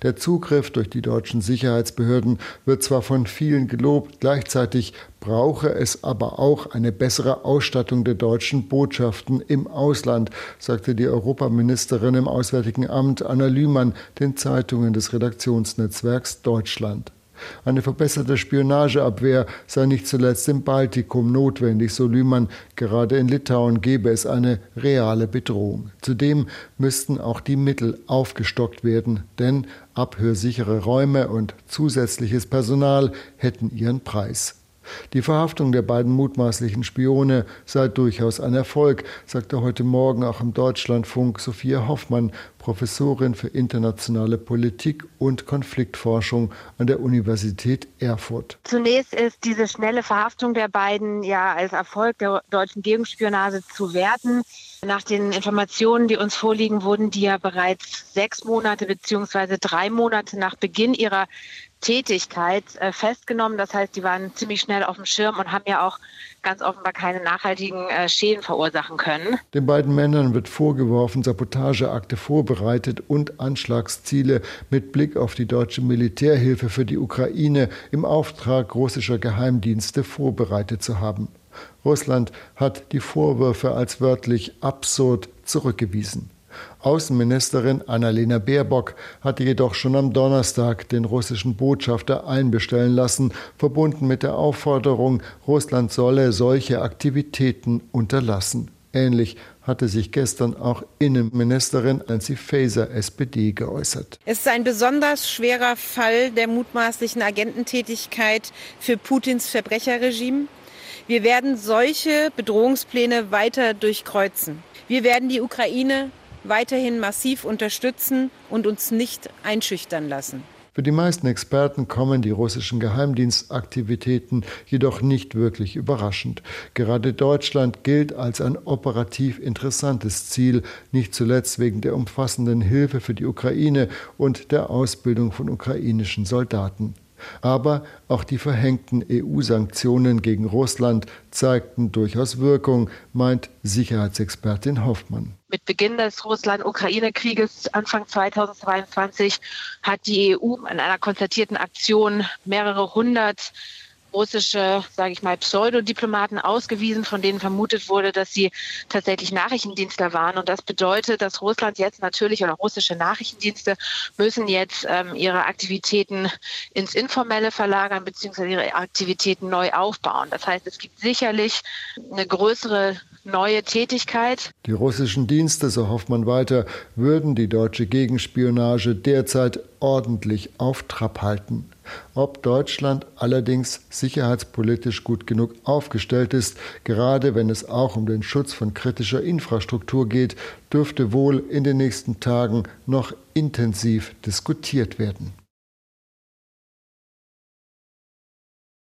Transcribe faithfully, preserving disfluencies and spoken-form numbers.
Der Zugriff durch die deutschen Sicherheitsbehörden wird zwar von vielen gelobt, gleichzeitig brauche es aber auch eine bessere Ausstattung der deutschen Botschaften im Ausland, sagte die Europaministerin im Auswärtigen Amt Anna Lühmann den Zeitungen des Redaktionsnetzwerks Deutschland. Eine verbesserte Spionageabwehr sei nicht zuletzt im Baltikum notwendig, so Lühmann. Gerade in Litauen gäbe es eine reale Bedrohung. Zudem müssten auch die Mittel aufgestockt werden, denn abhörsichere Räume und zusätzliches Personal hätten ihren Preis. Die Verhaftung der beiden mutmaßlichen Spione sei durchaus ein Erfolg, sagte heute Morgen auch im Deutschlandfunk Sophia Hoffmann, Professorin für internationale Politik und Konfliktforschung an der Universität Erfurt. Zunächst ist diese schnelle Verhaftung der beiden ja als Erfolg der deutschen Gegenspionage zu werten. Nach den Informationen, die uns vorliegen, wurden die ja bereits sechs Monate bzw. drei Monate nach Beginn ihrer Tätigkeit äh, festgenommen. Das heißt, die waren ziemlich schnell auf dem Schirm und haben ja auch ganz offenbar keine nachhaltigen äh, Schäden verursachen können. Den beiden Männern wird vorgeworfen, Sabotageakte vorbereitet und Anschlagsziele mit Blick auf die deutsche Militärhilfe für die Ukraine im Auftrag russischer Geheimdienste vorbereitet zu haben. Russland hat die Vorwürfe als wörtlich absurd zurückgewiesen. Außenministerin Annalena Baerbock hatte jedoch schon am Donnerstag den russischen Botschafter einbestellen lassen, verbunden mit der Aufforderung, Russland solle solche Aktivitäten unterlassen. Ähnlich hatte sich gestern auch Innenministerin Nancy Faeser, S P D, geäußert. Es ist ein besonders schwerer Fall der mutmaßlichen Agententätigkeit für Putins Verbrecherregime. Wir werden solche Bedrohungspläne weiter durchkreuzen. Wir werden die Ukraine weiterhin massiv unterstützen und uns nicht einschüchtern lassen. Für die meisten Experten kommen die russischen Geheimdienstaktivitäten jedoch nicht wirklich überraschend. Gerade Deutschland gilt als ein operativ interessantes Ziel, nicht zuletzt wegen der umfassenden Hilfe für die Ukraine und der Ausbildung von ukrainischen Soldaten. Aber auch die verhängten E U-Sanktionen gegen Russland zeigten durchaus Wirkung, meint Sicherheitsexpertin Hoffmann. Mit Beginn des Russland-Ukraine-Krieges Anfang zweitausendzweiundzwanzig hat die E U in einer konzertierten Aktion mehrere hundert russische, sage ich mal, Pseudodiplomaten ausgewiesen, von denen vermutet wurde, dass sie tatsächlich Nachrichtendienstler waren. Und das bedeutet, dass Russland jetzt natürlich oder russische Nachrichtendienste müssen jetzt ähm, ihre Aktivitäten ins Informelle verlagern bzw. ihre Aktivitäten neu aufbauen. Das heißt, es gibt sicherlich eine größere neue Tätigkeit. Die russischen Dienste, so hofft man weiter, würden die deutsche Gegenspionage derzeit ordentlich auf Trab halten. Ob Deutschland allerdings sicherheitspolitisch gut genug aufgestellt ist, gerade wenn es auch um den Schutz von kritischer Infrastruktur geht, dürfte wohl in den nächsten Tagen noch intensiv diskutiert werden.